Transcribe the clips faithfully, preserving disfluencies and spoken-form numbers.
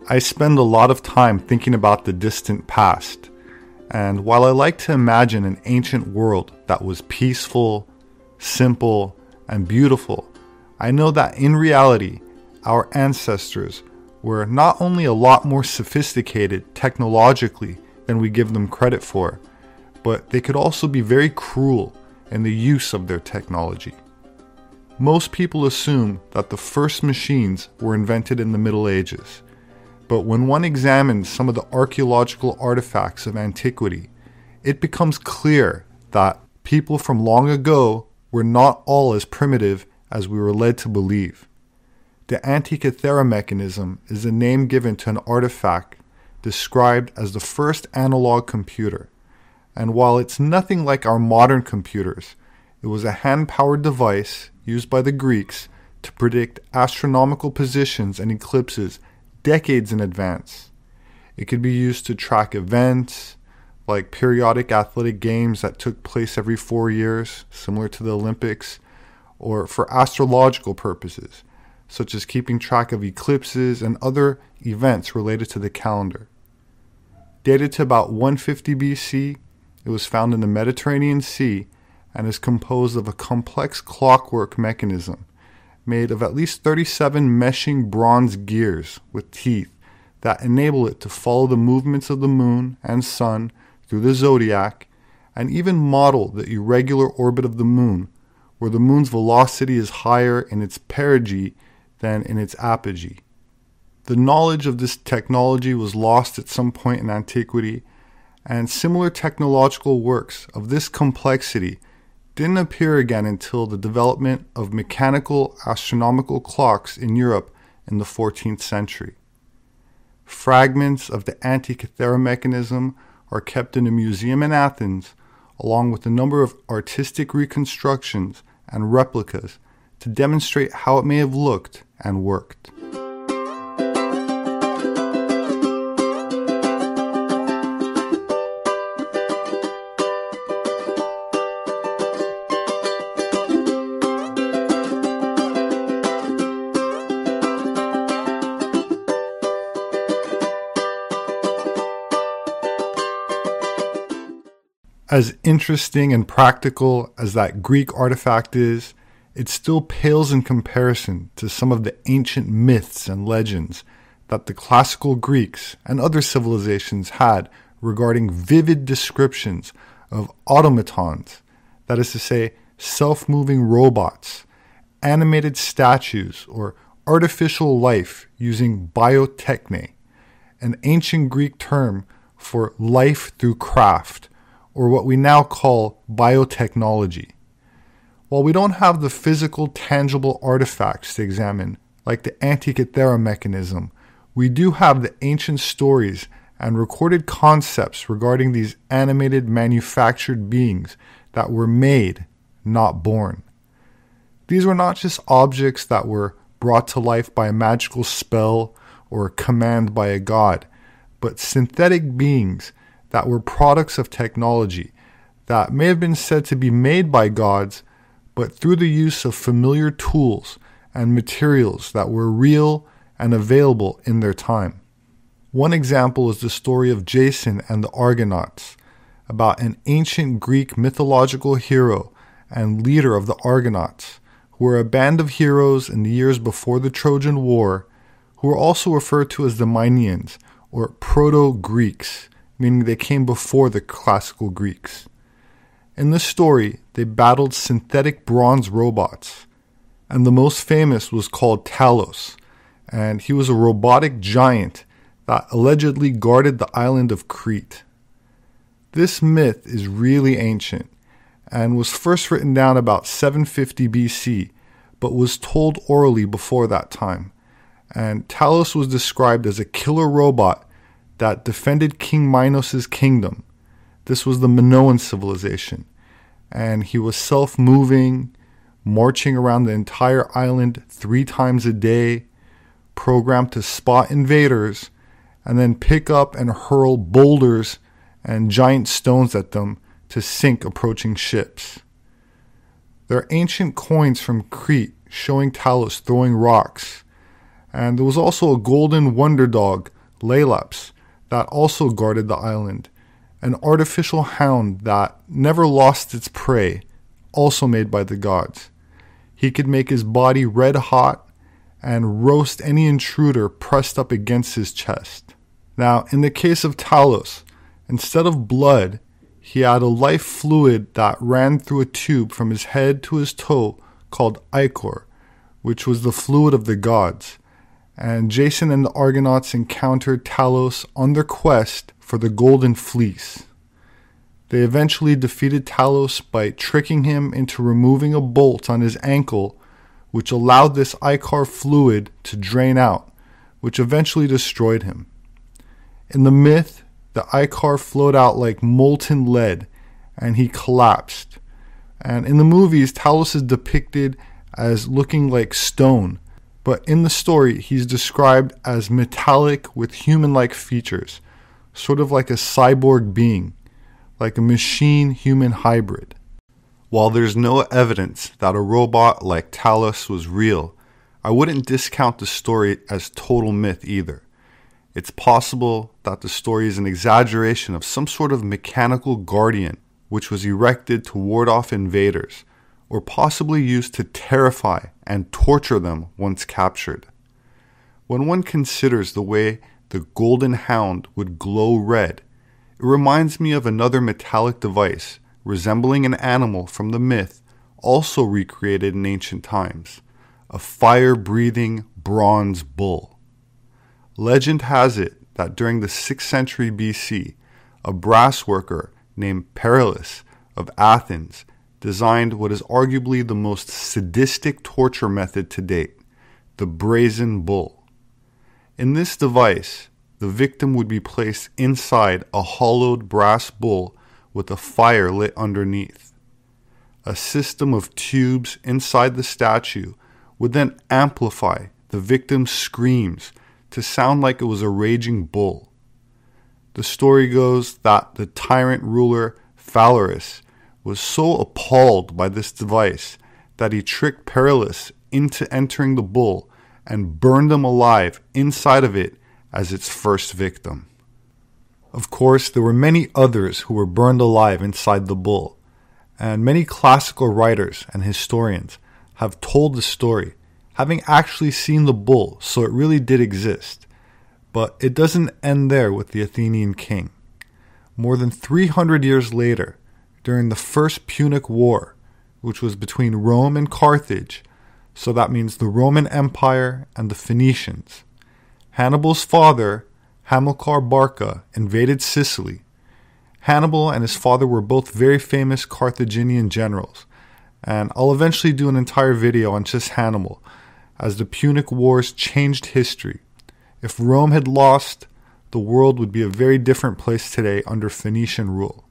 I spend a lot of time thinking about the distant past, and while I like to imagine an ancient world that was peaceful, simple, and beautiful, I know that in reality, our ancestors were not only a lot more sophisticated technologically than we give them credit for, but they could also be very cruel in the use of their technology. Most people assume that the first machines were invented in the Middle Ages, but when one examines some of the archaeological artifacts of antiquity, it becomes clear that people from long ago were not all as primitive as we were led to believe. The Antikythera mechanism is the name given to an artifact described as the first analog computer, and while it's nothing like our modern computers, it was a hand-powered device used by the Greeks to predict astronomical positions and eclipses decades in advance. It could be used to track events, like periodic athletic games that took place every four years, similar to the Olympics, or for astrological purposes, such as keeping track of eclipses and other events related to the calendar. Dated to about one fifty B C, it was found in the Mediterranean Sea and is composed of a complex clockwork mechanism made of at least thirty-seven meshing bronze gears with teeth that enable it to follow the movements of the moon and sun through the zodiac and even model the irregular orbit of the moon, where the moon's velocity is higher in its perigee than in its apogee. The knowledge of this technology was lost at some point in antiquity, and similar technological works of this complexity didn't appear again until the development of mechanical astronomical clocks in Europe in the fourteenth century. Fragments of the Antikythera mechanism are kept in a museum in Athens, along with a number of artistic reconstructions and replicas to demonstrate how it may have looked and worked. As interesting and practical as that Greek artifact is, it still pales in comparison to some of the ancient myths and legends that the classical Greeks and other civilizations had regarding vivid descriptions of automatons, that is to say, self-moving robots, animated statues, or artificial life using biotechne, an ancient Greek term for life through craft, or what we now call biotechnology. While we don't have the physical, tangible artifacts to examine, like the Antikythera mechanism, we do have the ancient stories and recorded concepts regarding these animated, manufactured beings that were made, not born. These were not just objects that were brought to life by a magical spell or command by a god, but synthetic beings that were products of technology that may have been said to be made by gods, but through the use of familiar tools and materials that were real and available in their time. One example is the story of Jason and the Argonauts, about an ancient Greek mythological hero and leader of the Argonauts, who were a band of heroes in the years before the Trojan War, who were also referred to as the Mynians, or Proto-Greeks, meaning they came before the classical Greeks. In this story, they battled synthetic bronze robots, and the most famous was called Talos, and he was a robotic giant that allegedly guarded the island of Crete. This myth is really ancient, and was first written down about seven fifty B C, but was told orally before that time, and Talos was described as a killer robot that defended King Minos' kingdom. This was the Minoan civilization, and he was self-moving, marching around the entire island three times a day, programmed to spot invaders, and then pick up and hurl boulders and giant stones at them to sink approaching ships. There are ancient coins from Crete showing Talos throwing rocks, and there was also a golden wonder dog Laelaps, that also guarded the island, an artificial hound that never lost its prey, also made by the gods. He could make his body red hot and roast any intruder pressed up against his chest. Now, in the case of Talos, instead of blood, he had a life fluid that ran through a tube from his head to his toe called ichor, which was the fluid of the gods. And Jason and the Argonauts encountered Talos on their quest for the Golden Fleece. They eventually defeated Talos by tricking him into removing a bolt on his ankle, which allowed this ichor fluid to drain out, which eventually destroyed him. In the myth, the ichor flowed out like molten lead, and he collapsed. And in the movies, Talos is depicted as looking like stone, but in the story, he's described as metallic with human-like features, sort of like a cyborg being, like a machine-human hybrid. While there's no evidence that a robot like Talos was real, I wouldn't discount the story as total myth either. It's possible that the story is an exaggeration of some sort of mechanical guardian which was erected to ward off invaders, or possibly used to terrify and torture them once captured. When one considers the way the golden hound would glow red, it reminds me of another metallic device resembling an animal from the myth also recreated in ancient times, a fire-breathing bronze bull. Legend has it that during the sixth century B C, a brass worker named Perillus of Athens designed what is arguably the most sadistic torture method to date, the brazen bull. In this device, the victim would be placed inside a hollowed brass bull with a fire lit underneath. A system of tubes inside the statue would then amplify the victim's screams to sound like it was a raging bull. The story goes that the tyrant ruler Phalaris was so appalled by this device that he tricked Perillus into entering the bull and burned him alive inside of it as its first victim. Of course, there were many others who were burned alive inside the bull, and many classical writers and historians have told the story, having actually seen the bull, so it really did exist. But it doesn't end there with the Athenian king. More than three hundred years later, during the First Punic War, which was between Rome and Carthage, so that means the Roman Empire and the Phoenicians, Hannibal's father, Hamilcar Barca, invaded Sicily. Hannibal and his father were both very famous Carthaginian generals, and I'll eventually do an entire video on just Hannibal, as the Punic Wars changed history. If Rome had lost, the world would be a very different place today under Phoenician rule.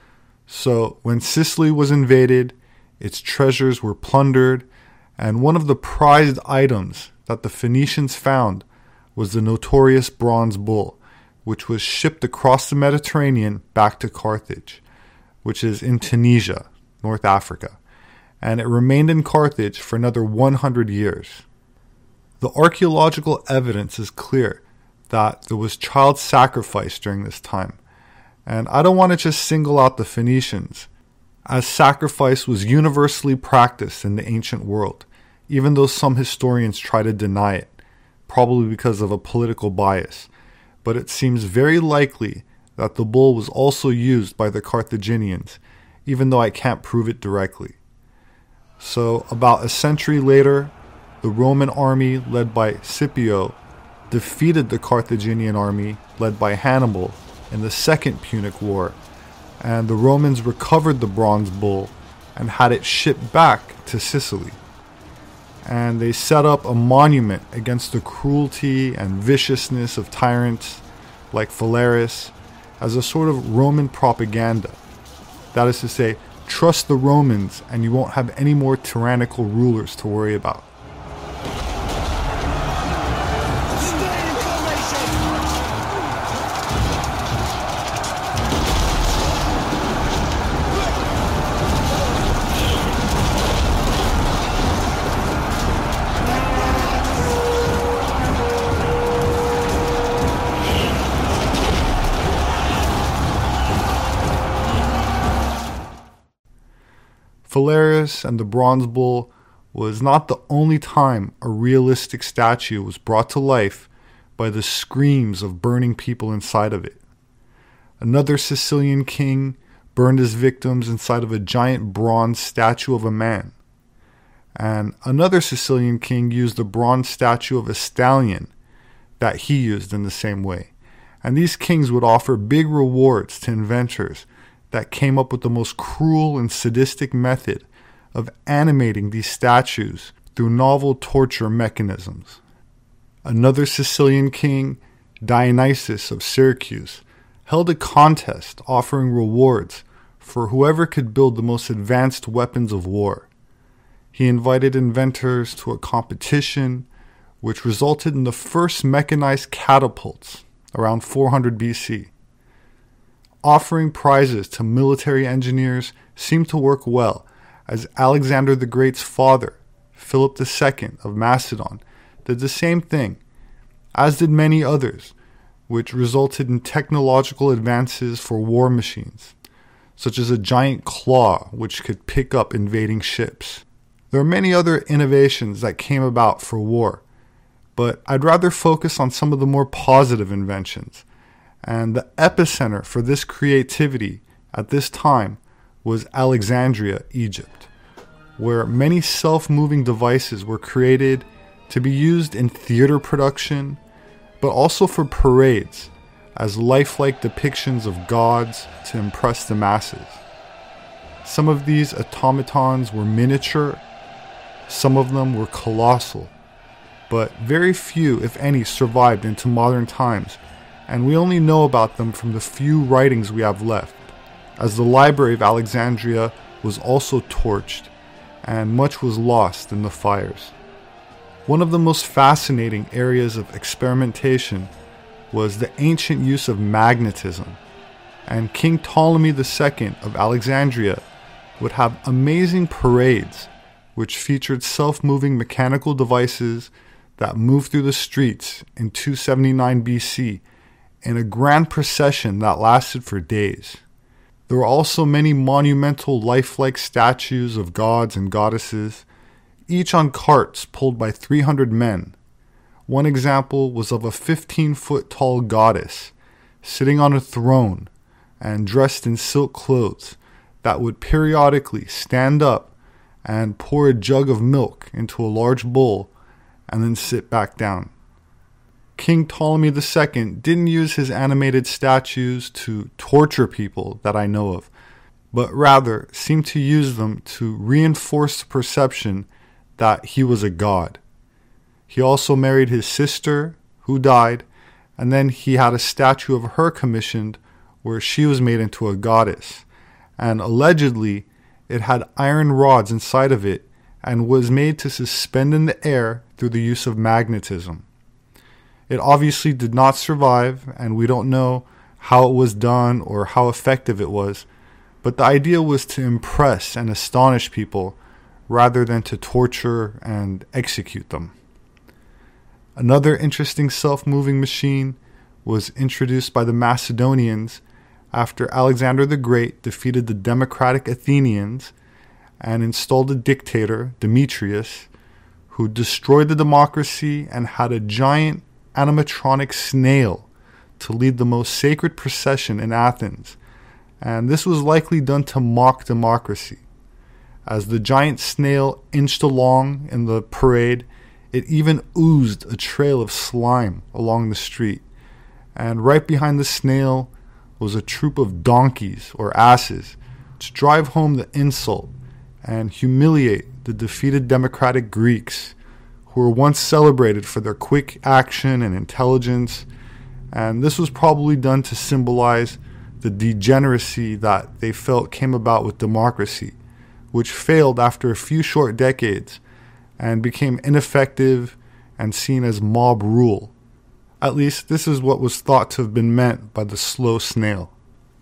So when Sicily was invaded, its treasures were plundered, and one of the prized items that the Phoenicians found was the notorious bronze bull, which was shipped across the Mediterranean back to Carthage, which is in Tunisia, North Africa, and it remained in Carthage for another one hundred years. The archaeological evidence is clear that there was child sacrifice during this time, and I don't want to just single out the Phoenicians, as sacrifice was universally practiced in the ancient world, even though some historians try to deny it, probably because of a political bias. But it seems very likely that the bull was also used by the Carthaginians, even though I can't prove it directly. So about a century later, the Roman army led by Scipio defeated the Carthaginian army led by Hannibal in the Second Punic War, and the Romans recovered the bronze bull and had it shipped back to Sicily. And they set up a monument against the cruelty and viciousness of tyrants like Phalaris as a sort of Roman propaganda. That is to say, trust the Romans and you won't have any more tyrannical rulers to worry about. Phalaris and the bronze bull was not the only time a realistic statue was brought to life by the screams of burning people inside of it. Another Sicilian king burned his victims inside of a giant bronze statue of a man. And another Sicilian king used a bronze statue of a stallion that he used in the same way. And these kings would offer big rewards to inventors that came up with the most cruel and sadistic method of animating these statues through novel torture mechanisms. Another Sicilian king, Dionysius of Syracuse, held a contest offering rewards for whoever could build the most advanced weapons of war. He invited inventors to a competition which resulted in the first mechanized catapults around four hundred B C. Offering prizes to military engineers seemed to work well, as Alexander the Great's father, Philip the Second of Macedon, did the same thing, as did many others, which resulted in technological advances for war machines, such as a giant claw which could pick up invading ships. There are many other innovations that came about for war, but I'd rather focus on some of the more positive inventions. And the epicenter for this creativity at this time was Alexandria, Egypt, where many self-moving devices were created to be used in theater production, but also for parades as lifelike depictions of gods to impress the masses. Some of these automatons were miniature, some of them were colossal, but very few, if any, survived into modern times, and we only know about them from the few writings we have left, as the Library of Alexandria was also torched, and much was lost in the fires. One of the most fascinating areas of experimentation was the ancient use of magnetism, and King Ptolemy the Second of Alexandria would have amazing parades which featured self-moving mechanical devices that moved through the streets in two seventy-nine B C in a grand procession that lasted for days. There were also many monumental lifelike statues of gods and goddesses, each on carts pulled by three hundred men. One example was of a fifteen-foot tall goddess sitting on a throne and dressed in silk clothes that would periodically stand up and pour a jug of milk into a large bowl and then sit back down. King Ptolemy the Second didn't use his animated statues to torture people that I know of, but rather seemed to use them to reinforce the perception that he was a god. He also married his sister, who died, and then he had a statue of her commissioned where she was made into a goddess, and allegedly it had iron rods inside of it and was made to suspend in the air through the use of magnetism. It obviously did not survive, and we don't know how it was done or how effective it was, but the idea was to impress and astonish people rather than to torture and execute them. Another interesting self-moving machine was introduced by the Macedonians after Alexander the Great defeated the democratic Athenians and installed a dictator, Demetrius, who destroyed the democracy and had a giant animatronic snail to lead the most sacred procession in Athens, and this was likely done to mock democracy. As the giant snail inched along in the parade, it even oozed a trail of slime along the street, and right behind the snail was a troop of donkeys or asses to drive home the insult and humiliate the defeated democratic Greeks, who were once celebrated for their quick action and intelligence, and this was probably done to symbolize the degeneracy that they felt came about with democracy, which failed after a few short decades and became ineffective and seen as mob rule. At least this is what was thought to have been meant by the slow snail.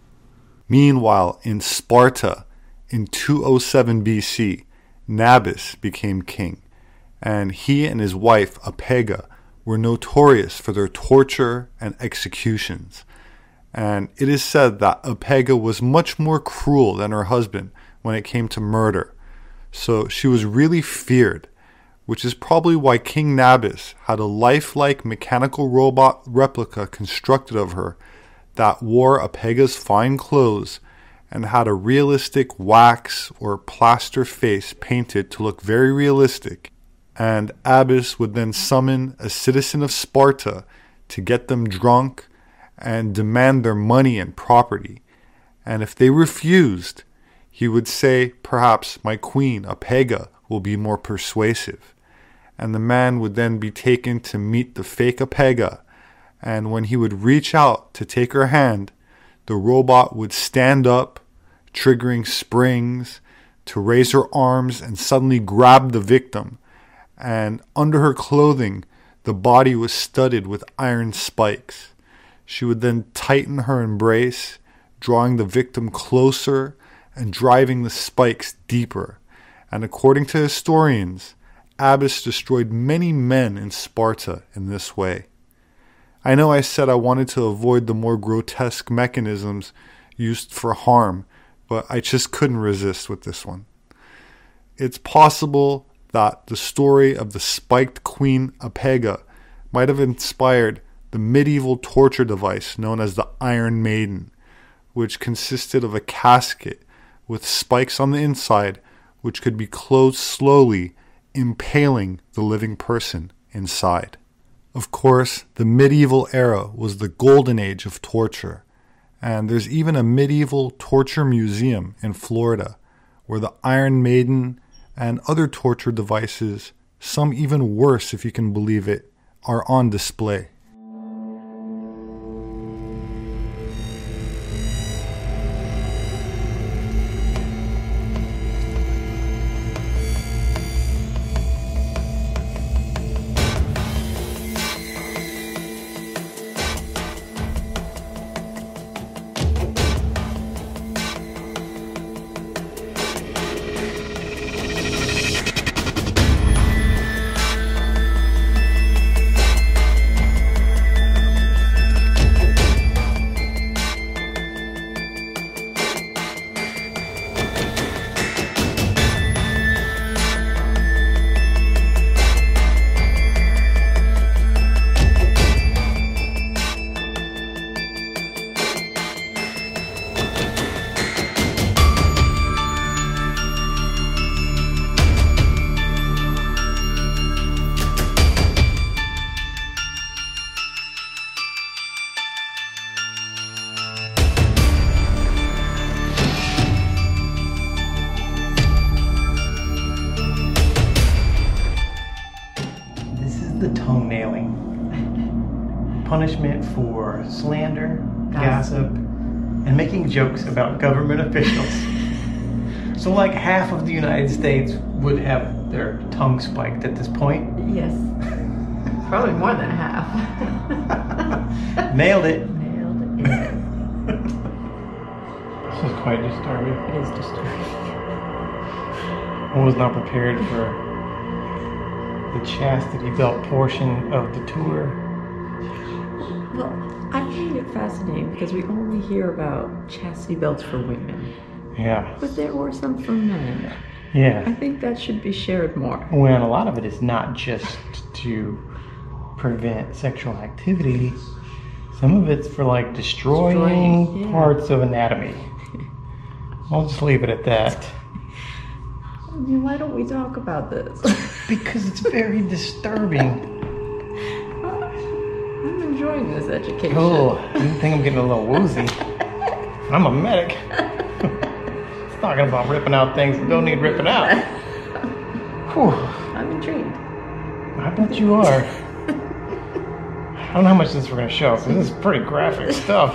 Meanwhile, in Sparta, in two oh seven B C, Nabis became king, and he and his wife Apega were notorious for their torture and executions. And it is said that Apega was much more cruel than her husband when it came to murder, so she was really feared, which is probably why King Nabis had a lifelike mechanical robot replica constructed of her that wore Apega's fine clothes and had a realistic wax or plaster face painted to look very realistic, and Abas would then summon a citizen of Sparta to get them drunk and demand their money and property. And if they refused, he would say, perhaps my queen, Apega, will be more persuasive. And the man would then be taken to meet the fake Apega, and when he would reach out to take her hand, the robot would stand up, triggering springs to raise her arms and suddenly grab the victim. And under her clothing, the body was studded with iron spikes. She would then tighten her embrace, drawing the victim closer and driving the spikes deeper. And according to historians, Abas destroyed many men in Sparta in this way. I know I said I wanted to avoid the more grotesque mechanisms used for harm, but I just couldn't resist with this one. It's possible that the story of the spiked queen Apega might have inspired the medieval torture device known as the Iron Maiden, which consisted of a casket with spikes on the inside which could be closed slowly, impaling the living person inside. Of course, the medieval era was the golden age of torture, and there's even a medieval torture museum in Florida where the Iron Maiden and other torture devices, some even worse if you can believe it, are on display. The tongue nailing. Punishment for slander, gossip, and making jokes about government officials. So like half of the United States would have their tongue spiked at this point. Yes. Probably more than half. Nailed it. Nailed it. Yeah. This is quite disturbing. It is disturbing. I was not prepared for the chastity belt portion of the tour. Well, I find it fascinating because we only hear about chastity belts for women. Yeah. But there were some for men. Yeah. I think that should be shared more. When a lot of it is not just to prevent sexual activity, some of it's for like destroying, destroying yeah. parts of anatomy. I'll just leave it at that. I mean, why don't we talk about this? Because it's very disturbing. I'm enjoying this education. Oh, you think I'm getting a little woozy? I'm a medic. It's talking about ripping out things that don't need ripping out. Whew. I'm intrigued. I bet you are. I don't know how much of this we're going to show, because this is pretty graphic stuff.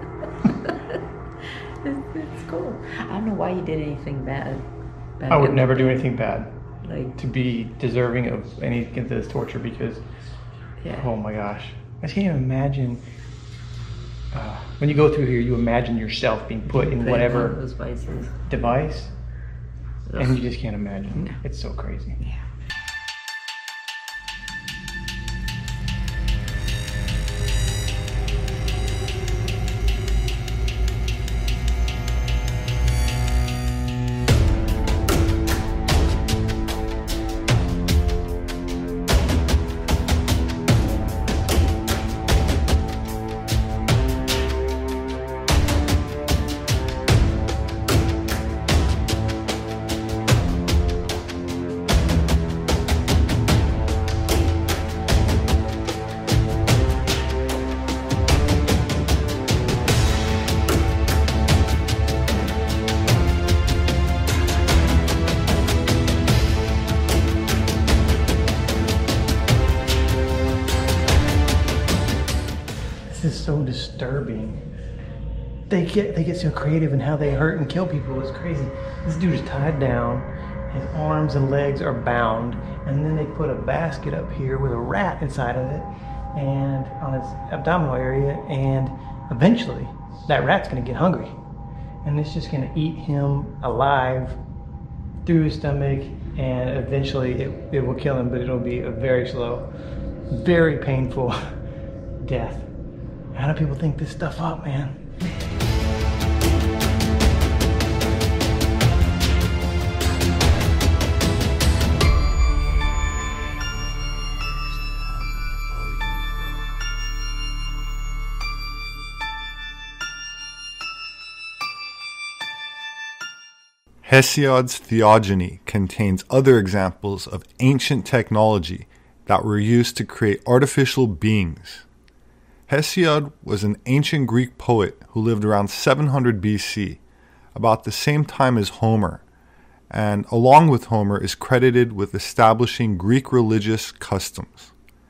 it's, it's cool. I don't know why you did anything bad. bad I would never do anything bad. Like to be deserving of any of this torture, because yeah. Oh my gosh, I can't even imagine uh, when you go through here, you imagine yourself being put in whatever those devices. device Ugh. And you just can't imagine. No. It's so crazy. Yeah. is so disturbing. They get they get so creative in how they hurt and kill people. It's crazy. This dude is tied down, his arms and legs are bound, and then they put a basket up here with a rat inside of it, and on his abdominal area, and eventually that rat's gonna get hungry, and it's just gonna eat him alive through his stomach, and eventually it, it will kill him, but it'll be a very slow, very painful death. How do people think this stuff up, man? Hesiod's Theogony contains other examples of ancient technology that were used to create artificial beings. Hesiod was an ancient Greek poet who lived around seven hundred B C, about the same time as Homer, and along with Homer is credited with establishing Greek religious customs.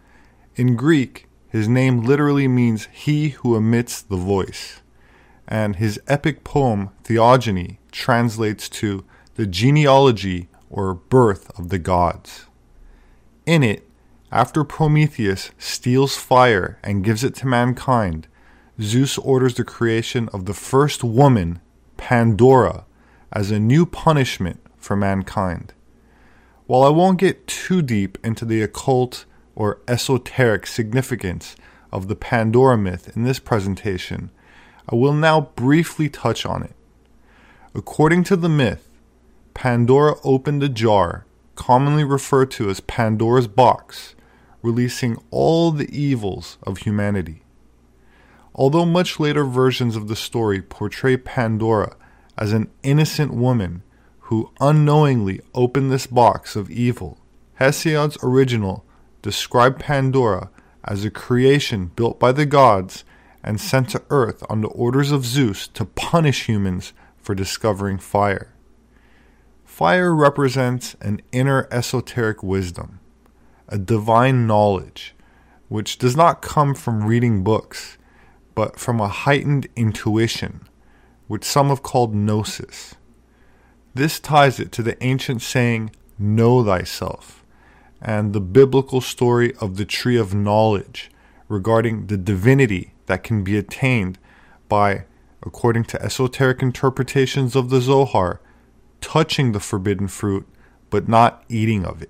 In Greek, his name literally means he who emits the voice, and his epic poem Theogony translates to the genealogy or birth of the gods. In it, after Prometheus steals fire and gives it to mankind, Zeus orders the creation of the first woman, Pandora, as a new punishment for mankind. While I won't get too deep into the occult or esoteric significance of the Pandora myth in this presentation, I will now briefly touch on it. According to the myth, Pandora opened a jar, commonly referred to as Pandora's box, releasing all the evils of humanity. Although much later versions of the story portray Pandora as an innocent woman who unknowingly opened this box of evil, Hesiod's original described Pandora as a creation built by the gods and sent to Earth on the orders of Zeus to punish humans for discovering fire. Fire represents an inner esoteric wisdom, a divine knowledge, which does not come from reading books, but from a heightened intuition, which some have called gnosis. This ties it to the ancient saying, know thyself, and the biblical story of the tree of knowledge regarding the divinity that can be attained by, according to esoteric interpretations of the Zohar, touching the forbidden fruit but not eating of it.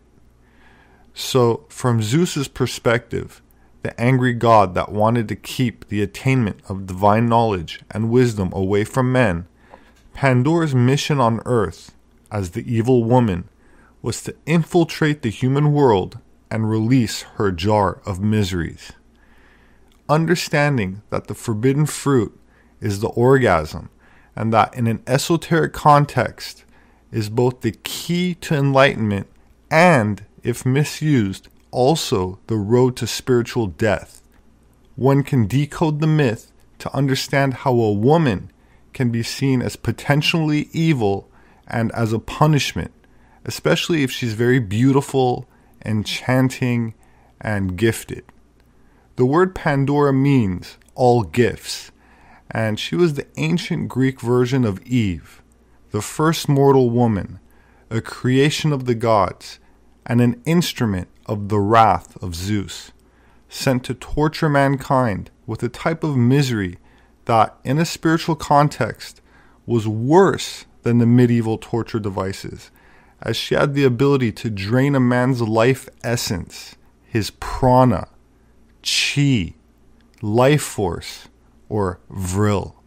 So, from Zeus's perspective, the angry god that wanted to keep the attainment of divine knowledge and wisdom away from men, Pandora's mission on Earth, as the evil woman, was to infiltrate the human world and release her jar of miseries. Understanding that the forbidden fruit is the orgasm, and that in an esoteric context is both the key to enlightenment and, if misused, also the road to spiritual death. One can decode the myth to understand how a woman can be seen as potentially evil and as a punishment, especially if she's very beautiful, enchanting, and gifted. The word Pandora means all gifts, and she was the ancient Greek version of Eve, the first mortal woman, a creation of the gods, and an instrument of the wrath of Zeus, sent to torture mankind with a type of misery that, in a spiritual context, was worse than the medieval torture devices, as she had the ability to drain a man's life essence, his prana, chi, life force, or vril.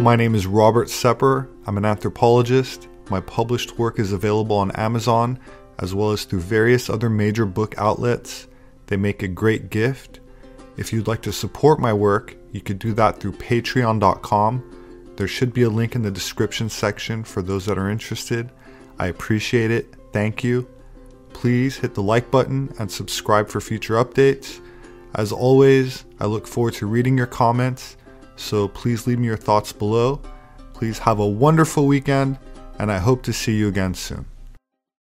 My name is Robert Sepper. I'm an anthropologist. My published work is available on Amazon, as well as through various other major book outlets. They make a great gift. If you'd like to support my work, you could do that through patreon dot com. There should be a link in the description section for those that are interested. I appreciate it. Thank you. Please hit the like button and subscribe for future updates. As always, I look forward to reading your comments, so please leave me your thoughts below. Please have a wonderful weekend, and I hope to see you again soon.